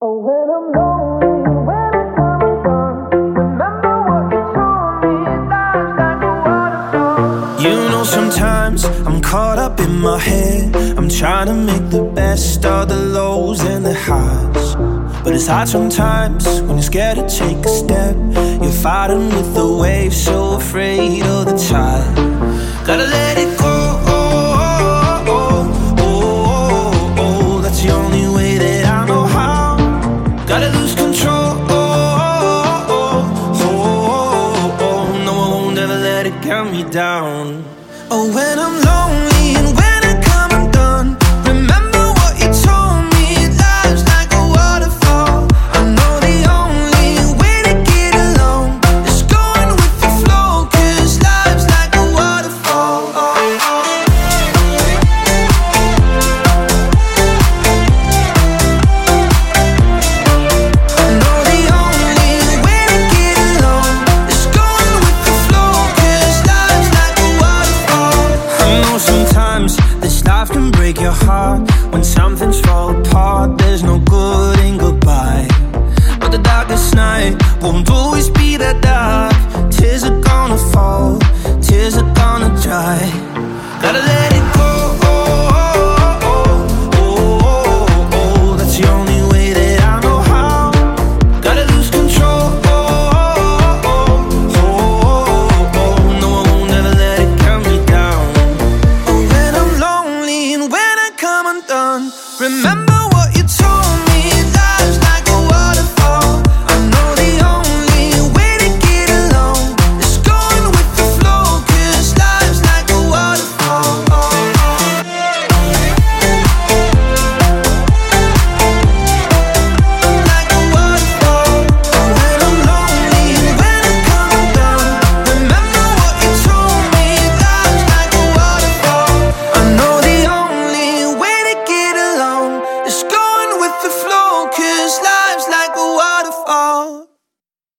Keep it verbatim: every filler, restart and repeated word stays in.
Oh, when I'm lonely, when it's come undone, remember what you told me, life's like a waterfall. You know, sometimes I'm caught up in my head. I'm trying to make the best of the lows and the highs. But it's hard sometimes when you're scared to take a step. You're fighting with the waves, so afraid of the tide. Gotta let it go, oh, oh, oh, oh, oh, oh. That's the only way that I know how. Gotta